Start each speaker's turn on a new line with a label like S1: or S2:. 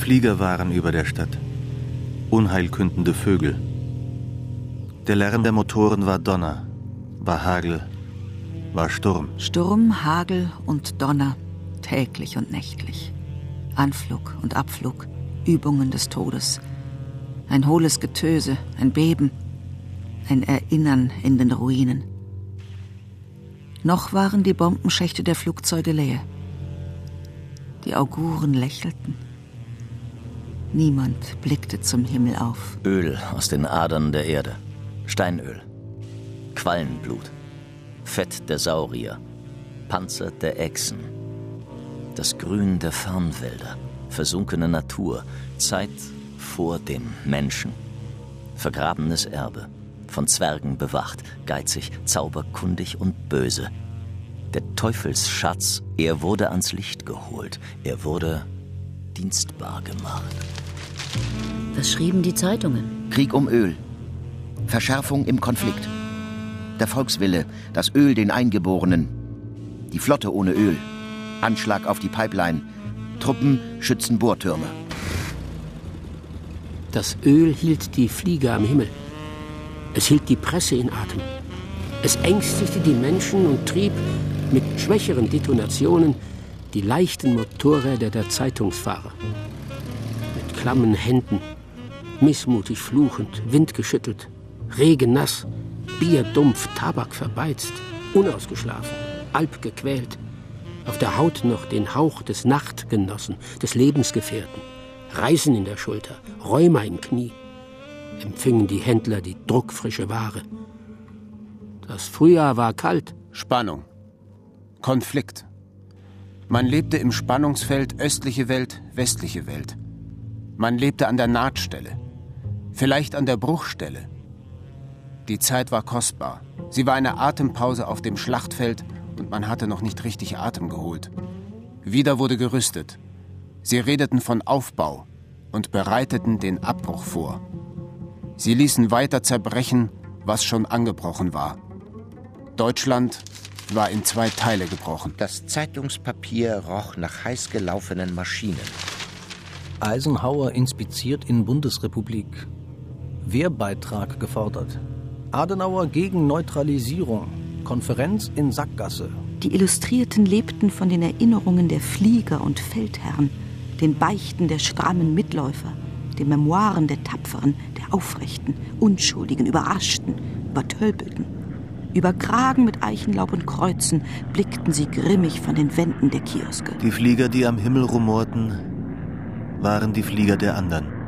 S1: Flieger waren über der Stadt, unheilkündende Vögel. Der Lärm der Motoren war Donner, war Hagel, war Sturm.
S2: Sturm, Hagel und Donner, täglich und nächtlich. Anflug und Abflug, Übungen des Todes. Ein hohles Getöse, ein Beben, ein Erinnern in den Ruinen. Noch waren die Bombenschächte der Flugzeuge leer. Die Auguren lächelten. Niemand blickte zum Himmel auf.
S3: Öl aus den Adern der Erde, Steinöl, Quallenblut, Fett der Saurier, Panzer der Echsen, das Grün der Farnwälder, versunkene Natur, Zeit vor dem Menschen, vergrabenes Erbe, von Zwergen bewacht, geizig, zauberkundig und böse. Der Teufelsschatz, er wurde ans Licht geholt, er wurde dienstbar gemacht.
S4: Was schrieben die Zeitungen?
S5: Krieg um Öl, Verschärfung im Konflikt, der Volkswille, das Öl den Eingeborenen, die Flotte ohne Öl, Anschlag auf die Pipeline, Truppen schützen Bohrtürme.
S6: Das Öl hielt die Flieger am Himmel. Es hielt die Presse in Atem. Es ängstigte die Menschen und trieb mit schwächeren Detonationen die leichten Motorräder der Zeitungsfahrer. Mit klammen Händen, missmutig fluchend, windgeschüttelt, regennass, bierdumpf, Tabak verbeizt, unausgeschlafen, alpgequält, auf der Haut noch den Hauch des Nachtgenossen, des Lebensgefährten, Reisen in der Schulter, Rheuma im Knie, empfingen die Händler die druckfrische Ware. Das Frühjahr war kalt.
S7: Spannung. Konflikt. Man lebte im Spannungsfeld östliche Welt, westliche Welt. Man lebte an der Nahtstelle. Vielleicht an der Bruchstelle. Die Zeit war kostbar. Sie war eine Atempause auf dem Schlachtfeld und man hatte noch nicht richtig Atem geholt. Wieder wurde gerüstet. Sie redeten von Aufbau und bereiteten den Abbruch vor. Sie ließen weiter zerbrechen, was schon angebrochen war. Deutschland war in 2 Teile gebrochen.
S8: Das Zeitungspapier roch nach heiß gelaufenen Maschinen.
S9: Eisenhower inspiziert in Bundesrepublik. Wehrbeitrag gefordert. Adenauer gegen Neutralisierung. Konferenz in Sackgasse.
S2: Die Illustrierten lebten von den Erinnerungen der Flieger und Feldherren, den Beichten der strammen Mitläufer, den Memoiren der Tapferen, der Aufrechten, Unschuldigen, Überraschten, Übertölpelten. Über Kragen mit Eichenlaub und Kreuzen blickten sie grimmig von den Wänden der Kioske.
S1: Die Flieger, die am Himmel rumorten, waren die Flieger der anderen.